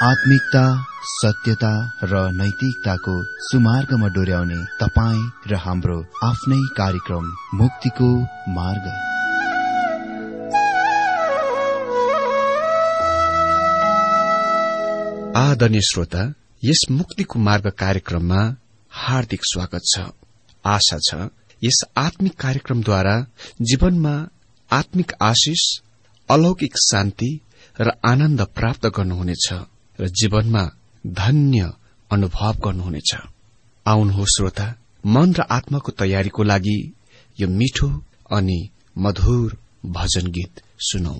आत्मिकता, सत्यता र नैतिकताको सुमार्गमा डोर्याउने तपाईँ र हाम्रो आफ्नै कार्यक्रम मुक्तिको मार्ग। आदरणीय श्रोता, यस मुक्तिको मार्ग कार्यक्रममा हार्दिक स्वागत छ। आशा छ यस आत्मिक कार्यक्रमद्वारा जीवनमा आत्मिक आशिष, अलौकिक शान्ति र आनन्द प्राप्त गर्नुहुनेछ र जीवनमा धन्य अनुभव गर्नुहुनेछ। आउनुहोस् श्रोता, मन र आत्माको तयारीको लागि यो मिठो अनि मधुर भजन गीत सुनौ।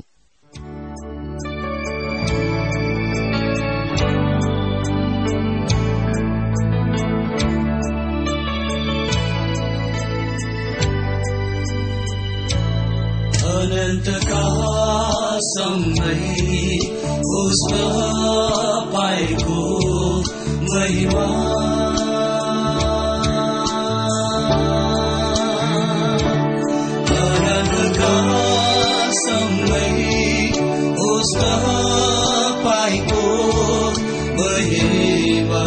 अनन्तकालसम्मै उसमा पाएको महिमा, अनन्तकालसम्मै उसमा पाएको महिमा,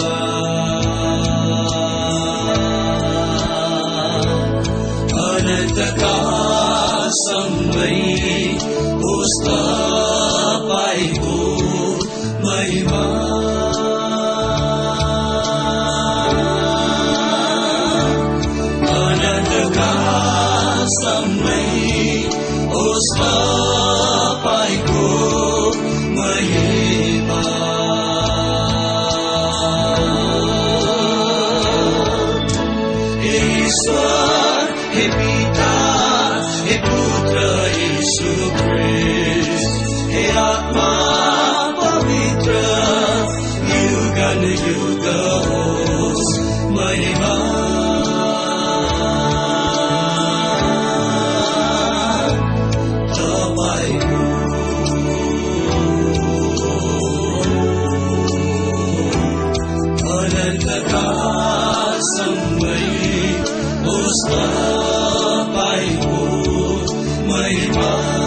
अनन्तकालसम्मै उसका पाएको महिमा, अनन्तकालसम्मै उसका पाएको महिमा। ईश्वर, हे पिता, हे पुत्र यीशु ख्रीष्ट, हे आत्मा पवित्र, युगानुयुग होस् महिमा। तपाईको अनन्तकालसम्मै उसका पाएको महिमा,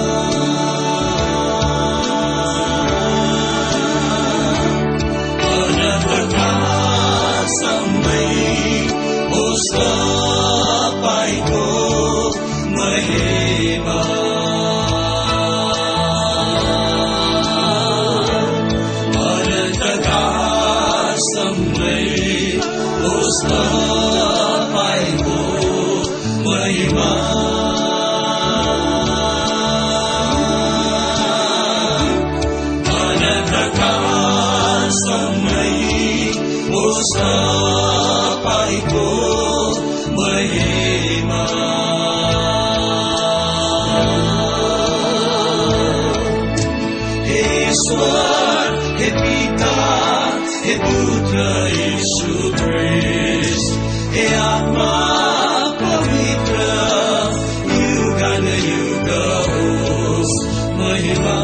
अनन्तकालसम्मै उसका पाएको महिमा। अनन्तकालसम्मै उसका पाएको महिमा, अनन्तकालसम्मै उसका पाएको महिमा। ईश्वर, हे पिता, हे पुत्र यीशु ख्रीष्ट, हे आत्मा पवित्र, युगानुयुग होस् महिमा।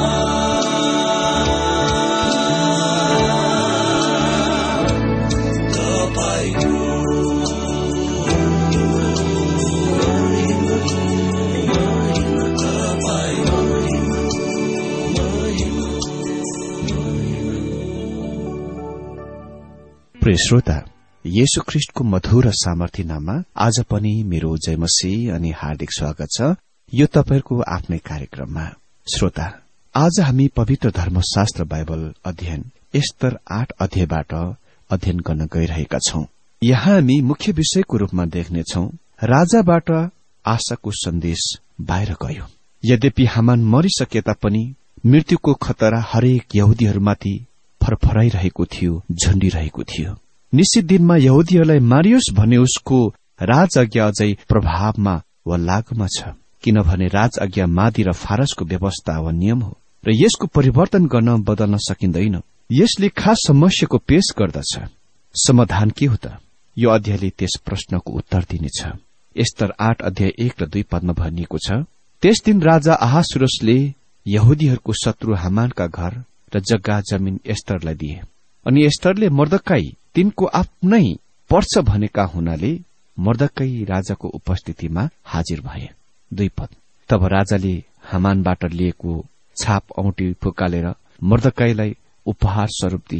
प्रिय श्रोता, येशू ख्रीष्टको मधुर सामर्थ्य नाममा आज पनि मेरो जय मसीह अनि हार्दिक स्वागत छ यो तपाईको आफ्नै कार्यक्रममा। श्रोता, आज हामी पवित्र धर्मशास्त्र बाइबल अध्ययन एस्तर 8 अध्यायबाट अध्ययन गर्न गइरहेका छौं। यहाँ हामी मुख्य विषयको रूपमा देख्नेछौं राजाबाट आशाको सन्देश बाहिर गयो। यद्यपि हामान मरिसके तापनि मृत्युको खतरा हरेक यहुदीहरूमाथि फरफराइरहेको थियो, झण्डिरहेको थियो। निश्चित दिनमा यहुदीहरूलाई मारियोस् भन्ने उसको राजआज्ञा अझै प्रभावमा वा लागूमा छ, किनभने राजआज्ञा मादी र फारसको व्यवस्था वा नियम हो र यसको परिवर्तन गर्न बदल्न सकिँदैन। यसले खास समस्याको पेश गर्दछ। समाधान के हो त? यो अध्यायले त्यस प्रश्नको उत्तर दिनेछ। एस्तर 8 अध्याय 1 र 2 पदमा भनिएको छ, त्यस दिन राजा अहासुरसले यहुदीहरूको शत्रु हामानका घर र जग्गा जमिन एस्तरलाई दिए अनि एस्तरले मर्दकाई तिनको आफ्नै पर्छ भनेका हुनाले मर्दकाई राजाको उपस्थितिमा हाजिर भए। 2 पद, तब राजाले हामानबाट लिएको छाप औँठी फुकालेर मर्दकाईलाई उपहार स्वरूप दिए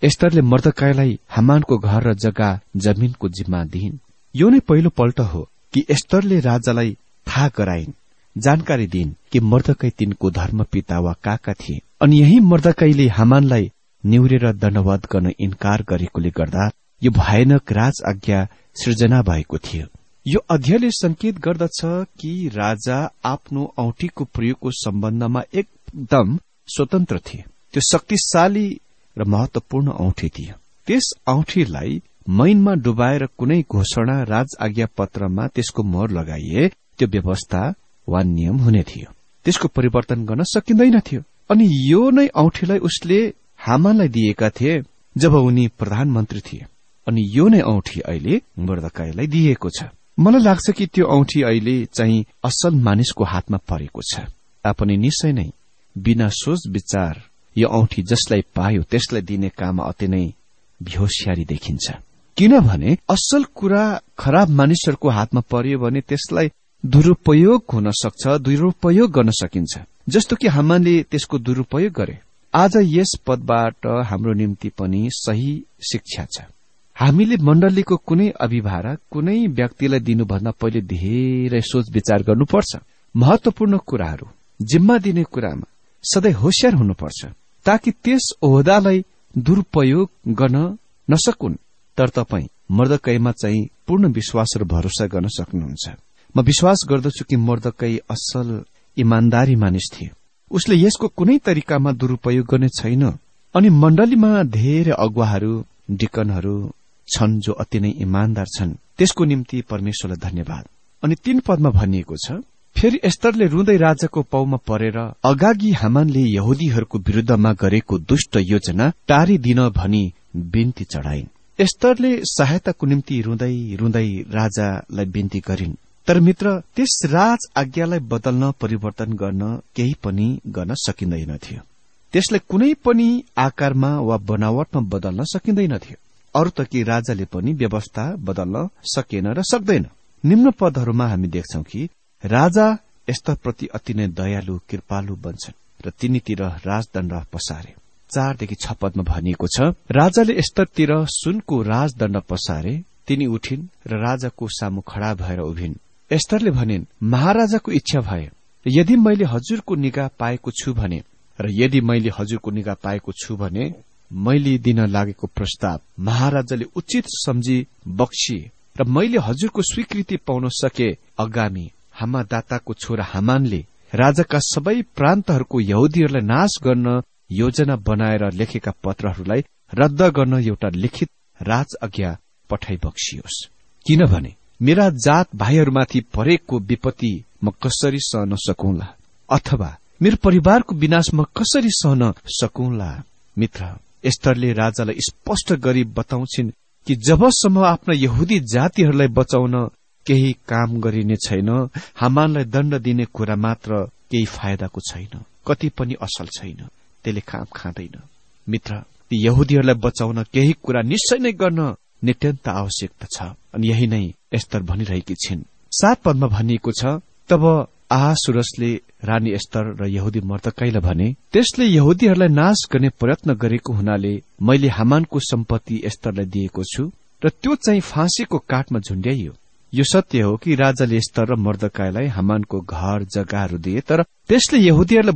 एस्तरले मर्दकाईलाई हामानको घर र जग्गा जमिनको जिम्मा दिइन्। यो नै पहिलो पल्ट हो कि एस्तरले राजालाई थाहा गराइन्, जानकारी दिइन् कि मर्दकाई तिनको धर्मपिता वा काका थिए। अनि यही मर्दकाईले हामानलाई निहुरेर दण्डवध गर्न इन्कार गरेकोले गर्दा यो भयानक राज आज्ञा सृजना भएको थियो। यो अध्यायले संकेत गर्दछ कि राजा आफ्नो औँठीको प्रयोगको सम्बन्धमा एकदम स्वतन्त्र थिए। त्यो शक्तिशाली र महत्वपूर्ण औँठी थियो। त्यस औँठीलाई मैनमा डुबाएर कुनै घोषणा राज आज्ञा पत्रमा त्यसको मोहर लगाइए त्यो व्यवस्था वा नियम हुने थियो। त्यसको परिवर्तन गर्न सकिँदैन थियो। अनि यो नै औँठीलाई उसले हामानलाई दिएका थिए जब उनी प्रधानमन्त्री थिए। अनि यो नै औँठी अहिले मर्दकाईलाई दिएको छ। मलाई लाग्छ कि त्यो औँठी अहिले चाहिँ असल मानिसको हातमा परेको छ। तापनि निश्चय नै बिना सोच विचार यो औँठी जसलाई पायो त्यसलाई दिने काम अति नै बेहोसियारी देखिन्छ। किनभने असल कुरा खराब मानिसहरूको हातमा पर्यो भने त्यसलाई दुरूपयोग हुन सक्छ, दुरूपयोग गर्न सकिन्छ, जस्तो कि हामानले त्यसको दुरूपयोग गरे। आज यस पदबाट हाम्रो निम्ति पनि सही शिक्षा छ। हामीले मण्डलीको कुनै अभिभावक कुनै व्यक्तिलाई दिनुभन्दा पहिले धेरै सोच विचार गर्नुपर्छ। महत्वपूर्ण कुराहरू जिम्मा दिने कुरामा सधैँ होशियार हुनुपर्छ ताकि त्यस ओहदालाई दुरूपयोग गर्न नसकुन्। तर तपाई मर्दकाईमा चाहिँ पूर्ण विश्वास र भरोसा गर्न सक्नुहुन्छ। म विश्वास गर्दछु कि मर्दकाई असल इमान्दारी मानिस थिए। उसले यसको कुनै तरिकामा दुरूपयोग गर्ने छैन। अनि मण्डलीमा धेरै अगुवाहरू डिकनहरू छन् जो अति नै इमान्दार छन्। त्यसको निम्ति परमेश्वरलाई धन्यवाद। अनि 3 पदमा भनिएको छ, फेरि एस्तरले रुँदै राजाको पाउमा परेर अगागि हामानले यहुदीहरूको विरुद्धमा गरेको दुष्ट योजना टारिदिन भनी बिन्ती चढाइन्। एस्तरले सहायताको निम्ति रुँदै रुँदै राजालाई बिन्ती गरिन्। तर मित्र, त्यस राज आज्ञालाई बदल्न परिवर्तन गर्न केही पनि गर्न सकिँदैन थियो। त्यसलाई कुनै पनि आकारमा वा बनावटमा बदल्न सकिँदैन थियो। अरू त कि राजाले पनि व्यवस्था बदल्न सकेन र सक्दैन। निम्न पदहरूमा हामी देख्छौं कि राजा एस्तरप्रति अति नै दयालु कृपालु बन्छन् र तिनीतिर राजदण्ड पसारे। 4 देखि 6 पदमा भनिएको छ, राजाले एस्तरतिर सुनको राजदण्ड पसारे। तिनी उठिन् र राजाको सामु खड़ा भएर उभिन्। एस्तरले भनिन्, महाराजाको इच्छा भए यदि मैले हजुरको निगाह पाएको छु भने र यदि मैले हजुरको निगाह पाएको छु भने मैले दिन लागेको प्रस्ताव महाराजाले उचित सम्झी बक्सिए र मैले हजुरको स्वीकृति पाउन सके आगामी हामादाताको छोरा हामानले राजाका सबै प्रान्तहरूको यहुदीहरूलाई नाश गर्न योजना बनाएर लेखेका पत्रहरूलाई रद्द गर्न एउटा लिखित राज आज्ञा पठाइ बक्सियोस्। किनभने मेरा जात भाइहरूमाथि परेको विपत्ति म कसरी सहन सकौंला, अथवा मेरो परिवारको विनाश म कसरी सहन सकौंला। मित्र, एस्तरले राजालाई स्पष्ट गरी बताउँछिन् कि जबसम्म आफ्ना यहुदी जातिहरूलाई बचाउन केही काम गरिने छैन, हामानलाई दण्ड दिने कुरा मात्र केही फाइदाको छैन, कति पनि असल छैन, त्यसले काम खाँदैन। मित्र, ती यहुदीहरूलाई बचाउन केही कुरा निश्चय नै गर्न नित्यन्त आवश्यकता छ। अनि यही नै एस्तर भनिरहेकी छिन्। 7 पदमा भनिएको छ, तब आहासुरसले रानी एस्तर र यहुदी मर्दकाईलाई भने, त्यसले यहुदीहरूलाई नाश गर्ने प्रयत्न गरेको हुनाले मैले हामानको सम्पत्ति एस्तरलाई दिएको छु र त्यो चाहिँ फाँसीको काठमा झुण्ड्याइयो। यो सत्य हो कि राजाले एस्तर र मर्दकाईलाई हामानको घर जग्गाहरू दिए, तर त्यसले यहुदीहरूलाई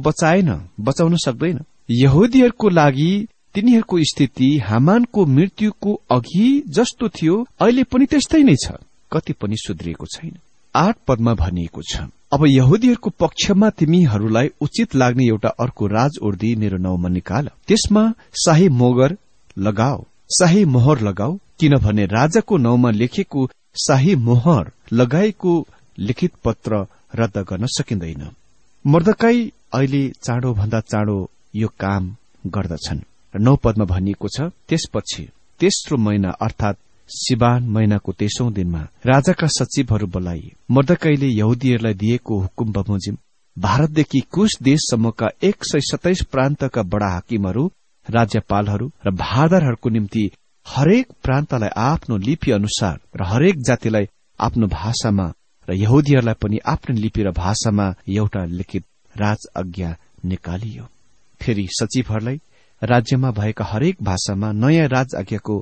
बचाउन सक्दैन। यहुदीहरूको लागि तिनीहरूको स्थिति हामानको मृत्युको अघि जस्तो थियो अहिले पनि त्यस्तै नै छ, कति पनि सुध्रिएको छैन। 8 पदमा भनिएको छ, अब यहुदीहरूको पक्षमा तिमीहरूलाई उचित लाग्ने एउटा अर्को राज उर्दी मेरो नाउँमा निकाल, त्यसमा शाही मोहर लगाऊ, किनभने राजाको नाउँमा लेखेको शाही मोहर लगाएको लिखित पत्र रद्द गर्न सकिँदैन। मर्दकाई अहिले चाँडो भन्दा चाँडो यो काम गर्दछन्। 9 पदमा भनिएको छ, त्यसपछि तेस्रो महिना अर्थात सिबान महिनाको 23औं दिनमा राजाका सचिवहरू बोलाइए। मर्दकाईले यहुदीहरूलाई दिएको हुकुम बमोजिम भारतदेखि कुश देशसम्मका 127 प्रान्तका बडा हाकिमहरू, राज्यपालहरू र भारदारहरूको निम्ति हरेक प्रान्तलाई आफ्नो लिपि अनुसार र हरेक जातिलाई आफ्नो भाषामा र यहुदीहरूलाई पनि आफ्नो लिपि र भाषामा एउटा लिखित राज आज्ञा निकालियो। फेरि सचिवहरूलाई राज्यमा भएका हरेक भाषामा नयाँ राज आज्ञाको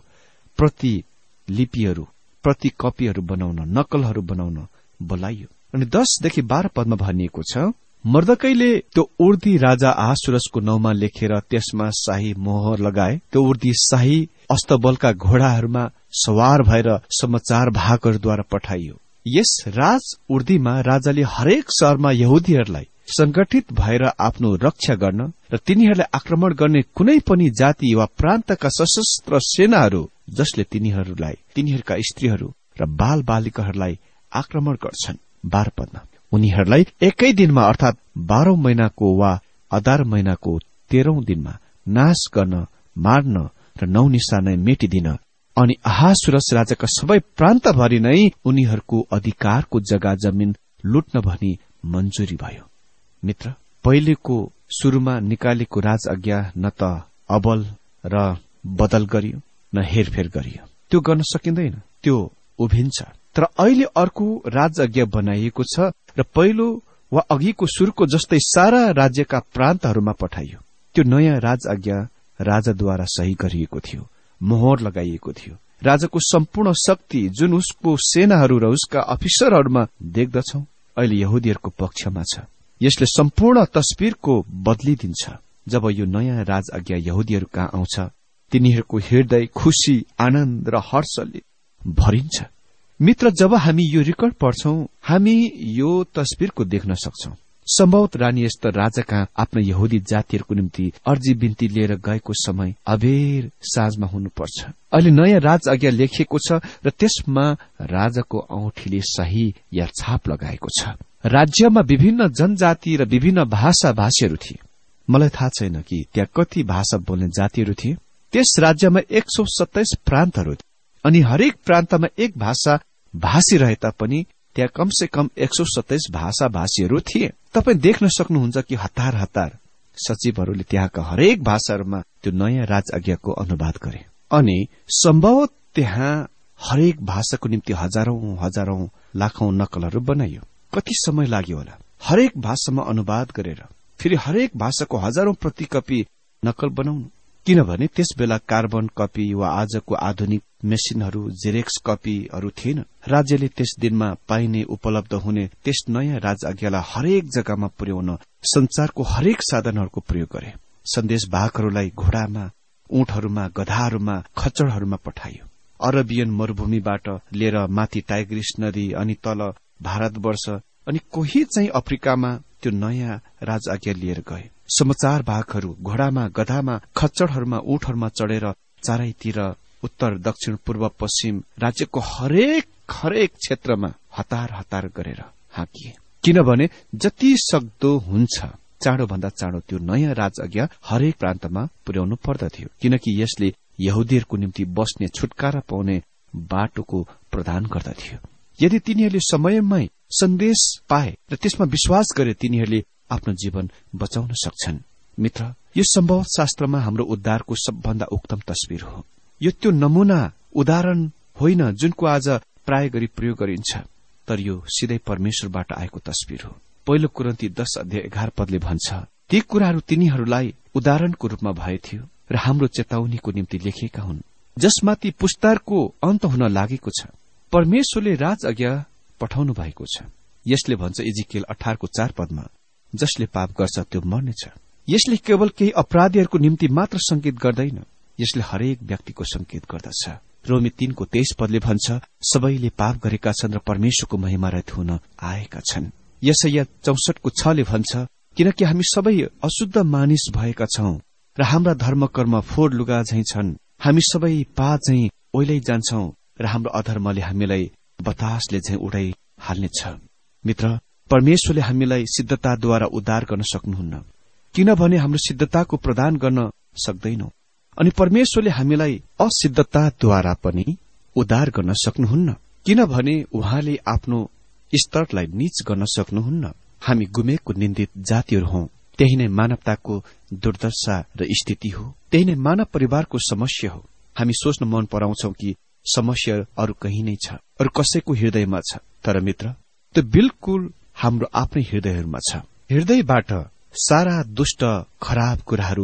प्रतिलिपिहरू, प्रतिकपीहरू बनाउन, नक्कलहरू बनाउन बोलाइयो। अनि 10देखि 12 पदमा भनिएको छ, मर्दकैले त्यो उर्दी राजा आहासुरसको नाउँमा लेखेर त्यसमा शाही मोहर लगाए। त्यो उर्दी शाही अस्तबलका घोडाहरूमा सवार भएर समाचार भागहरूद्वारा पठाइयो। यस राज उर्दीमा राजाले हरेक शहरमा यहुदीहरूलाई संगठित भएर आफ्नो रक्षा गर्न र तिनीहरूलाई आक्रमण गर्ने कुनै पनि जाति वा प्रान्तका सशस्त्र सेनाहरू जसले तिनीहरूलाई, तिनीहरूका स्त्रीहरू र बाल बालिकाहरूलाई आक्रमण गर्छन्। 12 पदमा उनीहरूलाई एकै दिनमा अर्थात 12औं महिनाको वा अदार महिनाको 13औं दिनमा नाश गर्न, मार्न र 9 निशानै मेटिदिन। अनि अहासुरस राजाका सबै प्रान्तभरि नै उनीहरूको अधिकारको जग्गा जमिन लुट्न भनी मञ्जुरी भयो। मित्र, पहिलेको सुरुमा निकालेको राज आज्ञा न त अबल र बदल गरियो न हेरफेर गरियो। त्यो गर्न सकिँदैन, त्यो उभिन्छ। तर अहिले अर्को राज आज्ञा बनाइएको छ र पहिलो वा अघिको सुरुको जस्तै सारा राज्यका प्रान्तहरूमा पठाइयो। त्यो नयाँ राज आज्ञा राजाद्वारा सही गरिएको थियो, मोहर लगाइएको थियो। राजाको सम्पूर्ण शक्ति जुन उसको सेनाहरू र उसका अफिसरहरूमा देख्दछौ, अहिले यहुदीहरूको पक्षमा छ। यसले सम्पूर्ण तस्बिरको बदलिदिन्छ। जब यो नयाँ राज आज्ञा यहुदीहरू कहाँ आउँछ, तिनीहरूको हृदय खुशी, आनन्द र हर्षले भरिन्छ। मित्र, जब हामी यो रेकर्ड पढ्छौं, हामी यो तस्बिरको देख्न सक्छौं। सम्भवत रानी यस्तो राजा कहाँ आफ्नो यहुदी जातिहरूको निम्ति अर्जी बिन्ती लिएर गएको समय अबेर साँझमा हुनुपर्छ। अहिले नयाँ राज आज्ञा लेखिएको छ र त्यसमा राजाको औँठीले सही या छाप लगाएको छ। राज्यमा विभिन्न जनजाति र विभिन्न भाषा भाषीहरू थिए। मलाई थाहा छैन कि त्यहाँ कति भाषा बोल्ने जातिहरू थिए। त्यस राज्यमा 127 प्रान्तहरू थिए अनि हरेक प्रान्तमा एक भाषा भाषी रहे तापनि त्यहाँ कमसे कम 127 भाषा भाषीहरू थिए। तपाईँ देख्न सक्नुहुन्छ कि हतार हतार सचिवहरूले त्यहाँका हरेक भाषाहरूमा त्यो नयाँ राज आज्ञाको अनुवाद गरे अनि सम्भवत त्यहाँ हरेक भाषाको निम्ति हजारौं लाखौं नक्कलहरू बनाइयो। कति समय लाग्यो होला हरेक भाषामा अनुवाद गरेर फेरि हरेक भाषाको हजारौं प्रतिकपी नक्कल बनाउनु। किनभने त्यस बेला कार्बन कपी वा आजको आधुनिक मेसिनहरू, जेरेक्स कपीहरू थिएन। राज्यले त्यस दिनमा पाइने, उपलब्ध हुने त्यस नयाँ राज आज्ञालाई हरेक जग्गामा पुर्याउन संचारको हरेक साधनहरूको प्रयोग गरे। सन्देशवाहकहरूलाई घोडामा, ऊँटहरूमा, गधाहरूमा, खच्चडहरूमा पठाइयो। अरबियन मरूभूमिबाट लिएर माथि टाइग्रिस नदी अनि तल भारतवर्ष अनि कोही चाहिँ अफ्रिकामा त्यो नयाँ राज आज्ञा लिएर गए। समाचारवाहकहरू घोडामा, गधामा, खच्चडहरूमा, ऊँटहरूमा चढेर चारैतिर उत्तर, दक्षिण, पूर्व, पश्चिम राज्यको हरेक क्षेत्रमा हतार हतार गरेर हाँकिए। किनभने जति सक्दो हुन्छ चाँडोभन्दा चाँडो त्यो नयाँ राज आज्ञा हरेक प्रान्तमा पुर्याउनु पर्दथ्यो, किनकि यसले यहुदीहरूको निम्ति बस्ने, छुटकारा पाउने बाटोको प्रदान गर्दथ्यो। यदि तिनीहरूले समयमै सन्देश पाए र त्यसमा विश्वास गरे, तिनीहरूले आफ्नो जीवन बचाउन सक्छन्। मित्र, यो सम्भव शास्त्रमा हाम्रो उद्धारको सबभन्दा उत्तम तस्बिर हो। यो त्यो नमूना उदाहरण होइन जुनको आज प्राय गरी प्रयोग गरिन्छ, तर यो सिधै परमेश्वरबाट आएको तस्बिर हो। पहिलो कुरिन्थी 10:11 भन्छ, ती कुराहरू तिनीहरूलाई उदाहरणको रूपमा भए थियो र हाम्रो चेतावनीको निम्ति लेखिएका हुन्, जसमाथि पुस्तारको अन्त हुन लागेको छ। परमेश्वरले राज आज्ञा पठाउनु भएको छ। यसले भन्छ इजिकेल 18:4 जसले पाप गर्छ त्यो मर्नेछ। यसले केवल केही अपराधीहरूको निम्ति मात्र संकेत गर्दैन, यसले हरेक व्यक्तिको संकेत गर्दछ। रोमी 3:23 भन्छ, सबैले पाप गरेका छन् र परमेश्वरको महिमा रहित हुन आएका छन्। यशाया 64:6 भन्छ, किनकि हामी सबै अशुद्ध मानिस भएका छौं र हाम्रा धर्म कर्म फोहोर लुगा झैं छन्। हामी सबै पाप झैं ओइलै जान्छौं र हाम्रो अधर्मले हामीलाई बतासले झैं उडाइ हाल्नेछ। मित्र, परमेश्वरले हामीलाई सिद्धताद्वारा उद्धार गर्न सक्नुहुन्न, किनभने हाम्रो सिद्धताको प्रदान गर्न सक्दैनौ, अनि परमेश्वरले हामीलाई असिद्धताद्वारा पनि उद्धार गर्न सक्नुहुन्न, किनभने उहाँले आफ्नो स्तरलाई नीच गर्न सक्नुहुन्न। हामी गुमेको निन्दित जातिहरू हौं। त्यही नै मानवताको दुर्दशा र स्थिति हो। त्यही नै मानव परिवारको समस्या हो। हामी सोच्न मन पराउँछौ कि समस्या अरू कहीँ नै छ, अरू कसैको हृदयमा छ। तर मित्र, त्यो बिल्कुल हाम्रो आफ्नै हृदयहरूमा छ। हृदयबाट सारा दुष्ट खराब कुराहरू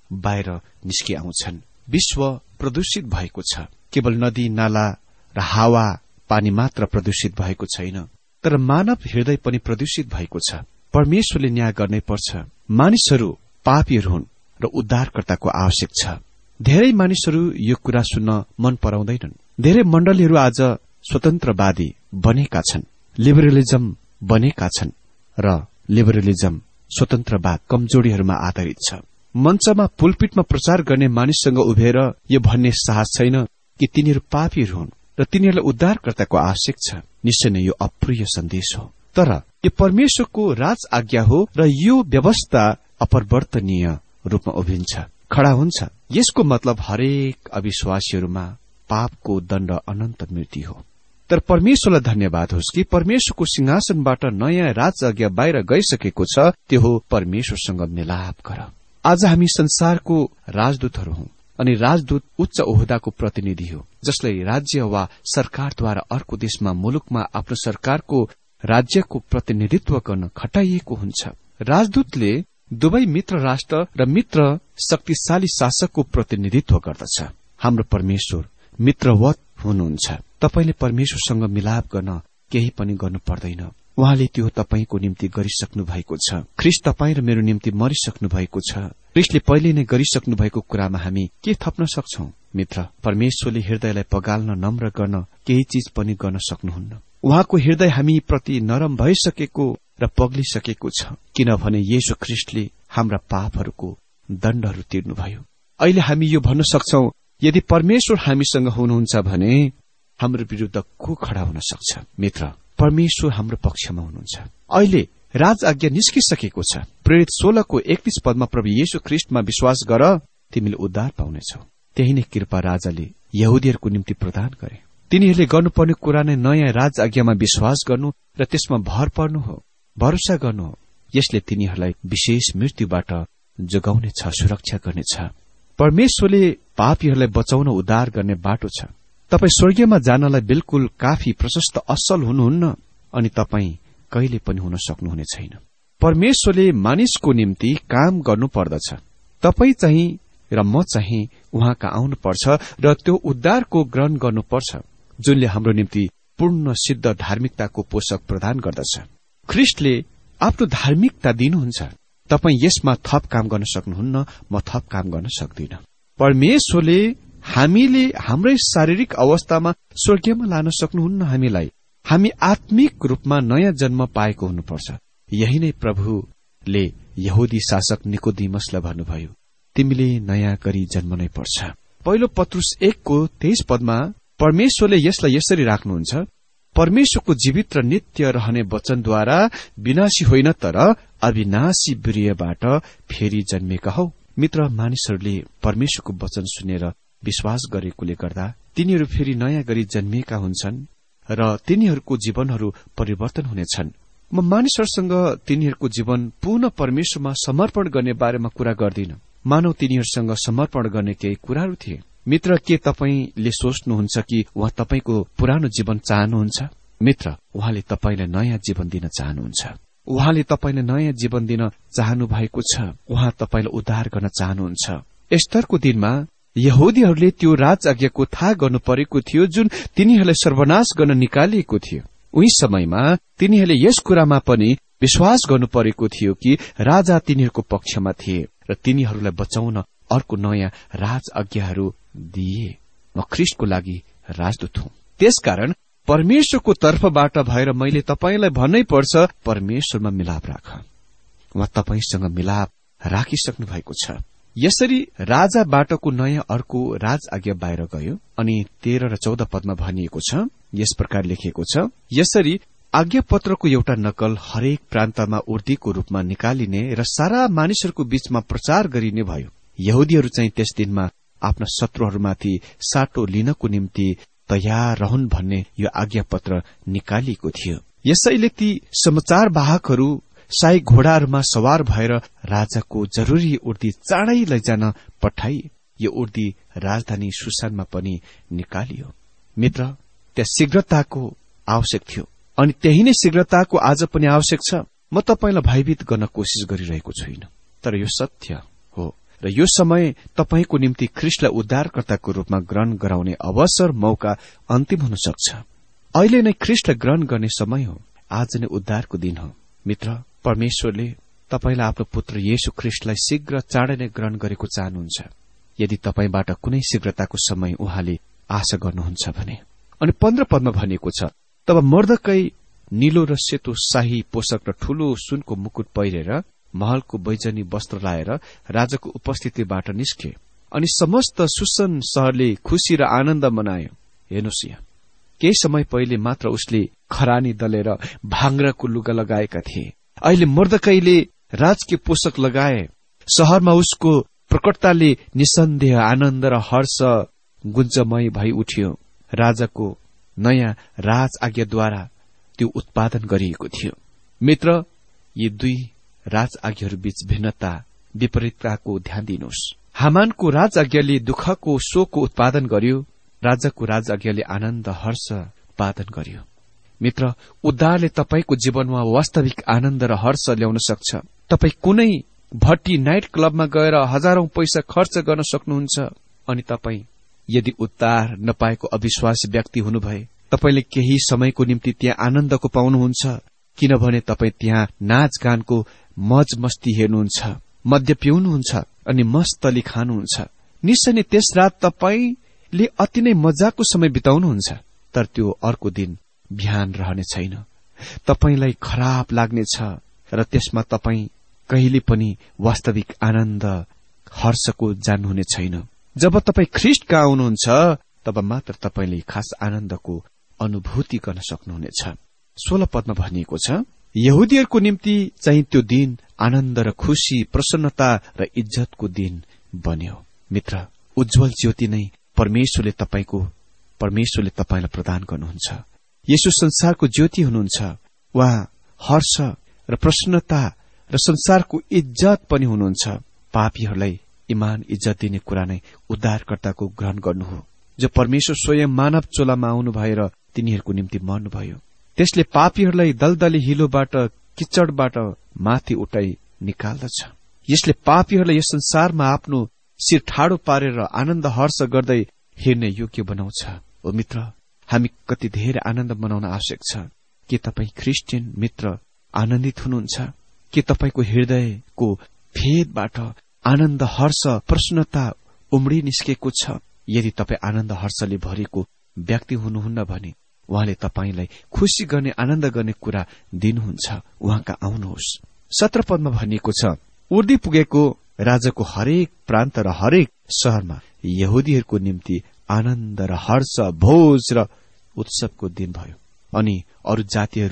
बाहिर निस्किआउँछन्। विश्व प्रदूषित भएको छ। केवल नदी नाला र हावा पानी मात्र प्रदूषित भएको छैन, तर मानव हृदय पनि प्रदूषित भएको छ। परमेश्वरले न्याय गर्नै पर्छ। मानिसहरू पापीहरू हुन् र उद्धारकर्ताको आवश्यक छ। धेरै मानिसहरू यो कुरा सुन्न मन पराउँदैनन्। धेरै मण्डलीहरू आज स्वतन्त्रवादी बनेका छन्, लिबरलिजम बनेका छन् र लिबरलिजम स्वतन्त्रवाद कमजोरीहरूमा आधारित छ। मञ्चमा पुलपिटमा प्रचार गर्ने मानिससँग उभिएर यो भन्ने साहस छैन कि तिनीहरू पापीहरू हुन् र तिनीहरूलाई उद्धारकर्ताको आवश्यक छ। निश्चय नै यो अप्रिय सन्देश हो, तर यो परमेश्वरको राज आज्ञा हो र यो व्यवस्था अपरिवर्तनीय रूपमा उभिन्छ, खड़ा हुन्छ। यसको मतलब हरेक अविश्वासीहरूमा पापको दण्ड अनन्त मृत्यु हो। तर परमेश्वरलाई धन्यवाद होस् कि परमेश्वरको सिंहासनबाट नयाँ राज आज्ञा बाहिर गइसकेको छ। त्यो हो परमेश्वरसँग मिलाप गर। आज हामी संसारको राजदूतहरू हौं अनि राजदूत उच्च ओहदाको प्रतिनिधि हो, जसलाई राज्य वा सरकारद्वारा अर्को देशमा मुलुकमा आफ्नो सरकारको राज्यको प्रतिनिधित्व गर्न खटाइएको हुन्छ। राजदूतले दुवै मित्र राष्ट्र र मित्र शक्तिशाली शासकको प्रतिनिधित्व गर्दछ। हाम्रो परमेश्वर मित्रवत हुनुहुन्छ। तपाईले परमेश्वरसँग मिलाप गर्न केही पनि गर्नु पर्दैन। उहाँले त्यो तपाईको निम्ति गरिसक्नु भएको छ। ख्रीष्ट तपाईं र मेरो निम्ति मरिसक्नु भएको छ। ख्रीष्टले पहिले नै गरिसक्नु भएको कुरामा हामी के थप्न सक्छौं? मित्र, परमेश्वरले हृदयलाई पगाल्न, नम्र गर्न केही चीज पनि गर्न सक्नुहुन्न। उहाँको हृदय हामी प्रति नरम भइसकेको र पग्लिसकेको छ, किनभने येशू ख्रीष्टले हाम्रा पापहरूको दण्डहरू तिर्नुभयो। अहिले हामी यो भन्न सक्छौं, यदि परमेश्वर हामीसँग हुनुहुन्छ भने हाम्रो विरुद्ध को खड़ा हुन सक्छ? मित्र, परमेश्वर हाम्रो पक्षमा हुनुहुन्छ। अहिले राज आज्ञा निस्किसकेको छ। प्रेरित 16 को 31 पदमा प्रभु येशू ख्रीष्टमा विश्वास गर, तिमीले उद्धार पाउनेछौ। त्यही नै कृपा राजाले यहुदीहरूको निम्ति प्रदान गरे। तिनीहरूले गर्नुपर्ने कुरा नै नयाँ राज आज्ञामा विश्वास गर्नु र त्यसमा भर पर्नु हो, भरोसा गर्नु हो। यसले तिनीहरूलाई विशेष मृत्युबाट जोगाउनेछ, सुरक्षा गर्नेछ। परमेश्वरले पापीहरूलाई बचाउन उद्धार गर्ने बाटो छ। तपाई स्वर्गीयमा जानलाई बिल्कुल काफी प्रशस्त असल हुनुहुन्न अनि तपाई कहिले पनि हुन सक्नुहुने छैन। परमेश्वरले मानिसको निम्ति काम गर्नुपर्दछ। तपाई चाहिँ र म चाहिँ उहाँका आउनुपर्छ र त्यो उद्धारको ग्रहण गर्नुपर्छ, जुनले हाम्रो निम्ति पूर्ण सिद्ध धार्मिकताको पोषक प्रदान गर्दछ। ख्रीष्टले आफ्नो धार्मिकता दिनुहुन्छ। तपाई यसमा थप काम गर्न सक्नुहुन्न, म थप काम गर्न सक्दिन। परमेश्वरले हामीले हाम्रै शारीरिक अवस्थामा स्वर्गीयमा लान सक्नुहुन्न। हामी आत्मिक रूपमा नयाँ जन्म पाएको हुनुपर्छ। यही नै प्रभुले यहुदी शासक निकोदिमसलाई भन्नुभयो, तिमीले नयाँ गरी जन्मनै पर्छ। पहिलो पत्रुस 1 को 23 पदमा परमेश्वरले यसलाई यसरी राख्नुहुन्छ, परमेश्वरको जीवित र नित्य रहने वचनद्वारा विनाशी होइन तर अविनाशी वीर्यबाट फेरि जन्मेका हौ। मित्र, मानिसहरूले परमेश्वरको वचन सुनेर विश्वास गरेकोले गर्दा तिनीहरू फेरि नयाँ गरी जन्मिएका हुन्छन् र तिनीहरूको जीवनहरू परिवर्तन हुनेछन्। म मानिसहरूसँग तिनीहरूको जीवन पूर्ण परमेश्वरमा समर्पण गर्ने बारेमा कुरा गर्दिन। मानव तिनीहरूसँग समर्पण गर्ने केही कुराहरू थिए। मित्र, के तपाईले सोच्नुहुन्छ कि उहाँ तपाईको पुरानो जीवन चाहनुहुन्छ? मित्र, उहाँले तपाईलाई नयाँ जीवन दिन चाहनुहुन्छ। उहाँले तपाईलाई नयाँ जीवन दिन चाहनु भएको छ। उहाँ तपाईलाई उद्धार गर्न चाहनुहुन्छ। एस्टरको दिनमा यहुदीहरूले त्यो राज आज्ञाको थाहा गर्नु परेको थियो जुन तिनीहरूलाई सर्वनाश गर्न निकालिएको थियो। उही समयमा तिनीहरूले यस कुरामा पनि विश्वास गर्नु परेको थियो कि राजा तिनीहरूको पक्षमा थिए र तिनीहरूलाई बचाउन अर्को नयाँ राज आज्ञाहरू दिए। म ख्रीष्टको लागि राजदूत हुँ। त्यसकारण परमेश्वरको तर्फबाट भएर मैले तपाईलाई भन्नै पर्छ, परमेश्वरमा मिलाप राख। उहाँ तपाईसँग मिलाप राखिसक्नु भएको छ। यसरी राजाबाटको नयाँ अर्को राज आज्ञा बाहिर गयो अनि 13 र 14 पदमा भनिएको छ, यस प्रकार लेखिएको छ, यसरी आज्ञा पत्रको एउटा नकल हरेक प्रान्तमा उर्दीको रूपमा निकालिने र सारा मानिसहरूको बीचमा प्रचार गरिने भयो। यहुदीहरू चाहिँ त्यस दिनमा आफ्ना शत्रुहरूमाथि साटो लिनको निम्ति तयार रहन् भन्ने यो आज्ञा पत्र निकालिएको थियो। यसैले ती समाचारवाहकहरू शाही घोडाहरूमा सवार भएर राजाको जरूरी उर्दी चाँडै लैजान पठाइए। यो उर्दी राजधानी सुसानमा पनि निकालियो। मित्र, त्यहाँ शीघ्रताको आवश्यक थियो अनि त्यही नै शीघ्रताको आज पनि आवश्यक छ। म तपाईलाई भयभीत गर्न कोशिश गरिरहेको छुइन, तर यो सत्य हो। र यो समय तपाईको निम्ति ख्रीष्टलाई उद्धारकर्ताको रूपमा ग्रहण गराउने अवसर मौका अन्तिम हुन सक्छ। अहिले नै ख्रीष्टलाई ग्रहण गर्ने समय हो। आज नै उद्धारको दिन हो। मित्र, परमेश्वरले तपाईलाई आफ्नो पुत्र येशू ख्रीष्टलाई शीघ्र चाँडै नै ग्रहण गरेको चाहनुहुन्छ। यदि तपाईबाट कुनै शीघ्रताको समय उहाँले आशा गर्नुहुन्छ भने। अनि 15 पदमा भनिएको छ, तब मर्दकै नीलो र सेतो शाही पोषक र ठूलो सुनको मुकुट पहिरेर महलको बैजनी वस्त्र लाएर राजाको उपस्थितिबाट निस्के। अनि समस्त सुसन शहरले खुशी र आनन्द मनायो। हेर्नुहोस्, यहाँ केही समय पहिले मात्र उसले खरानी दलेर भाङ्राको लुगा लगाएका थिए। अहिले मर्दकैले राजकीय पोषक लगाए। शहरमा उसको प्रकटताले निसन्देह आनन्द र हर्ष गुञ्जमय भई उठ्यो। राजाको नयाँ राज आज्ञाद्वारा त्यो उत्पादन गरिएको थियो। मित्र, यी दुई राज आज्ञाहरू बीच भिन्नता विपरीतताको ध्यान दिनुहोस्। हामानको राज आज्ञाले दुःखको शोकको उत्पादन गर्यो। राजाको राज आज्ञाले आनन्द हर्ष उत्पादन गर्यो। मित्र, उद्धारले तपाईको जीवनमा वास्तविक आनन्द र हर्ष ल्याउन सक्छ। तपाई कुनै भट्टी नाइट क्लबमा गएर हजारौं पैसा खर्च गर्न सक्नुहुन्छ। अनि तपाई यदि उद्धार नपाएको अविश्वासी व्यक्ति हुनुभए, तपाईले केही समयको निम्ति त्यहाँ आनन्दको पाउनुहुन्छ, किनभने तपाई त्यहाँ नाचगानको मज मस्ती हेर्नुहुन्छ, मद्य पिउनुहुन्छ अनि मस्तली खानुहुन्छ। निश्चय नै त्यस रात तपाईले अति नै मजाको समय बिताउनुहुन्छ। तर त्यो अर्को दिन बिहान रहने छैन। तपाईलाई खराब लाग्नेछ र त्यसमा तपाई कहिले पनि वास्तविक आनन्द हर्षको जान्नुहुने छैन। जब तपाई ख्रीष्टका आउनुहुन्छ, तब मात्र तपाईले खास आनन्दको अनुभूति गर्न सक्नुहुनेछ। 16 पदमा भनिएको छ, यहुदीहरूको निम्ति चाहिँ त्यो दिन आनन्द र खुशी, प्रसन्नता र इज्जतको दिन बन्यो। मित्र, उज्जवल ज्योति नै परमेश्वरले तपाईलाई प्रदान गर्नुहुन्छ। येशू संसारको ज्योति हुनुहुन्छ। उहाँ हर्ष र प्रसन्नता र संसारको इज्जत पनि हुनुहुन्छ। पापीहरूलाई इमान इज्जत दिने कुरा नै उद्धारकर्ताको ग्रहण गर्नु हो, जो परमेश्वर स्वयं मानव चोलामा आउनु भएर तिनीहरूको निम्ति मर्नुभयो। त्यसले पापीहरूलाई दलदली हिलोबाट, किचडबाट माथि उठाई निकाल्दछ। यसले पापीहरूलाई यस संसारमा आफ्नो शिर ठाडो पारेर आनन्द हर्ष गर्दै हिँड्ने योग्य बनाउँछ। ओ मित्र, हामी कति धेरै आनन्द मनाउन आवश्यक छ। के तपाई क्रिस्चियन मित्र आनन्दित हुनुहुन्छ? के तपाईको हृदयको भेदबाट आनन्द हर्ष प्रसन्नता उम्री निस्केको छ? यदि तपाई आनन्द हर्षले भरिएको व्यक्ति हुनुहुन्न भने उहाँले तपाईलाई खुशी गर्ने, आनन्द गर्ने कुरा दिनुहुन्छ। उहाँका आउनुहोस्। 17 पदमा भनिएको छ, उर्दी पुगेको राजाको हरेक प्रान्त र हरेक शहरमा यहुदीहरूको निम्ति आनन्द र हर्ष, भोज र उत्सवको दिन भयो। अनि अरू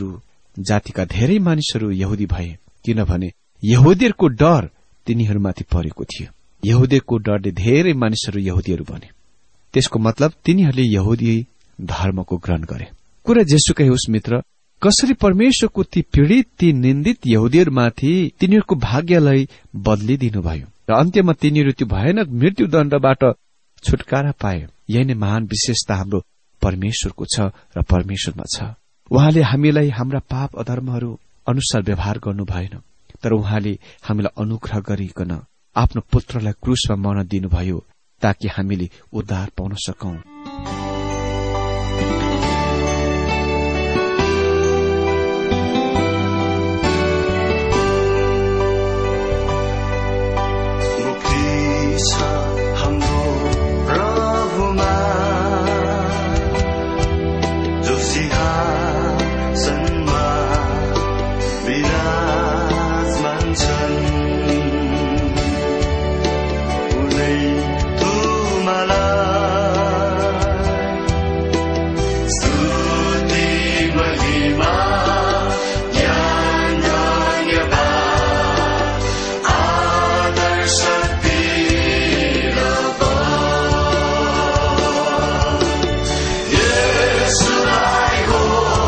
जातिका धेरै मानिसहरू यहुदी भए, किनभने यहुदीहरूको डर तिनीहरूमाथि परेको थियो। यहुदीको डरले धेरै मानिसहरू यहुदीहरू बने। त्यसको मतलब तिनीहरूले यहुदी धर्मको ग्रहण गरे। कुरा जेसुकै होस् मित्र, कसरी परमेश्वरको ती पीड़ित, ती निन्दित यहुदीहरूमाथि तिनीहरूको भाग्यलाई बदलिदिनुभयो र अन्त्यमा तिनीहरू त्यो भयानक मृत्युदण्डबाट छुटकारा पाए। यही नै महान विशेषता हाम्रो परमेश्वरको छ र परमेश्वरमा छ। उहाँले हामीलाई हाम्रा पाप अधर्महरू अनुसार व्यवहार गर्नु भएन, तर उहाँले हामीलाई अनुग्रह गरिकन आफ्नो पुत्रलाई क्रुसमा मर्न दिनुभयो, ताकि हामीले उद्धार पाउन सकौं। Yes, I go.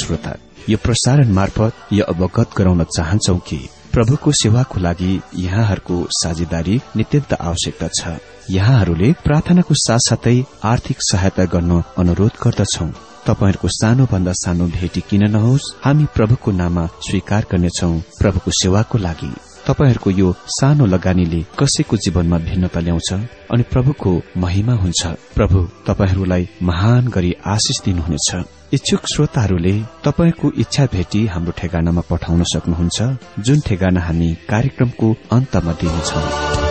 श्रोता, यो प्रसारण मार्फत यो अवगत गराउन चाहन्छौ कि प्रभुको सेवाको लागि यहाँहरूको साझेदारी नित्यन्त आवश्यकता छ। यहाँहरूले प्रार्थनाको साथसाथै आर्थिक सहायता गर्न अनुरोध गर्दछौ। तपाईहरूको सानो भन्दा सानो भेटी किन नहोस्, हामी प्रभुको नाममा स्वीकार गर्नेछौ। प्रभुको सेवाको लागि तपाईहरूको यो सानो लगानीले कसैको जीवनमा भिन्नता ल्याउँछ अनि प्रभुको महिमा हुन्छ। प्रभु तपाईहरूलाई महान गरी आशिष दिनुहुनेछ। इच्छुक श्रोताहरूले तपाईको इच्छा भेटी हाम्रो ठेगानामा पठाउन सक्नुहुन्छ, जुन ठेगाना हामी कार्यक्रमको अन्तमा दिनेछौं।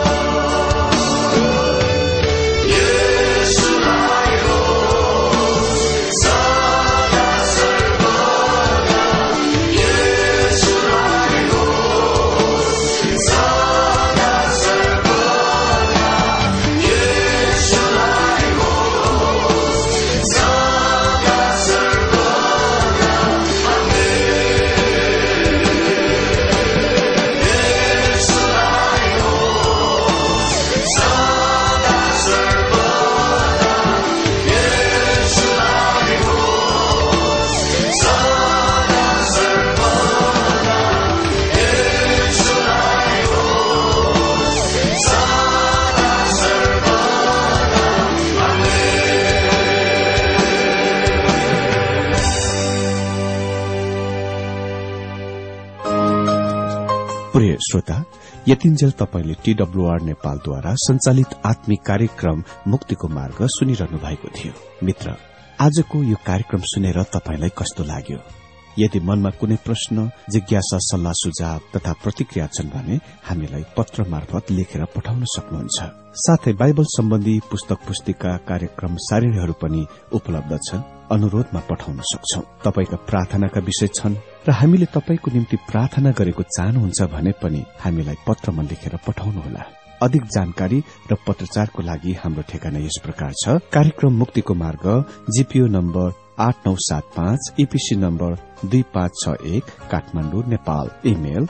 प्रिय श्रोता, यतिन्जेल तपाईले टीडब्ल्यूआर नेपालद्वारा संचालित आत्मिक कार्यक्रम मुक्तिको मार्ग सुनिरहनु भएको थियो। मित्र, आजको यो कार्यक्रम सुनेर तपाईलाई कस्तो लाग्यो? यदि मनमा कुनै प्रश्न, जिज्ञासा, सल्लाह सुझाव तथा प्रतिक्रिया छन् भने हामीलाई पत्र मार्फत लेखेर पठाउन सक्नुहुन्छ। साथै बाइबल सम्बन्धी पुस्तक पुस्तिका, कार्यक्रम सारिणीहरू पनि उपलब्ध छन्, अनुरोधमा पठाउन सक्छौ। तपाईका प्रार्थनाका विषय छन् र हामीले तपाईको निम्ति प्रार्थना गरेको चाहनुहुन्छ भने पनि हामीलाई पत्रमा लेखेर पठाउनुहोला। अधिक जानकारी र पत्रचारको लागि हाम्रो ठेगाना यस प्रकार छ। कार्यक्रम मुक्तिको मार्ग, GPO number 8975, EPC number 2561, Kathmandu, Nepal. Email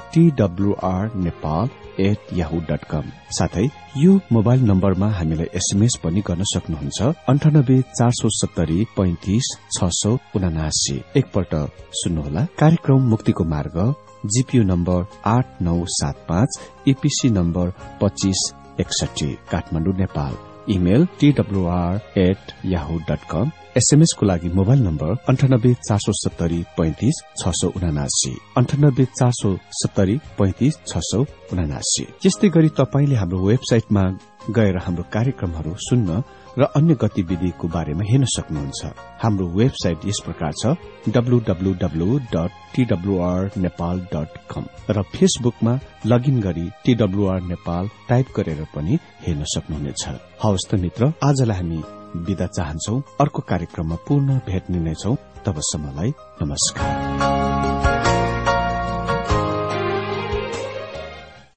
twrnepal@yahoo.com। साथै यो मोबाइल नम्बरमा हामीलाई एसएमएस पनि गर्न सक्नुहुन्छ। 98 470 35 679। एकपल्ट सुन्नुहोला। कार्यक्रम मुक्तिको मार्ग, GPO number 8975, EPC number 2561, Kathmandu, Nepal. Email twr@yahoo.com। SMS को लागि मोबाइल नम्बर 98 470 35 679, 98 470 35 679। यस्तै गरी तपाईले हाम्रो वेबसाइटमा गएर हाम्रो कार्यक्रमहरू सुन्न र अन्य गतिविधिको बारेमा हेर्न सक्नुहुन्छ। हाम्रो वेबसाइट यस प्रकार छ, www.twrnepal.com, र फेसबुकमा लगइन गरी TWR नेपाल टाइप गरेर पनि हेर्न सक्नुहुनेछ। हवस् त मित्र, आजलाई हामी बिदा चाहन्छौ। अर्को कार्यक्रममा पुनः भेट्ने नै छौं। तबसम्मलाई नमस्कार।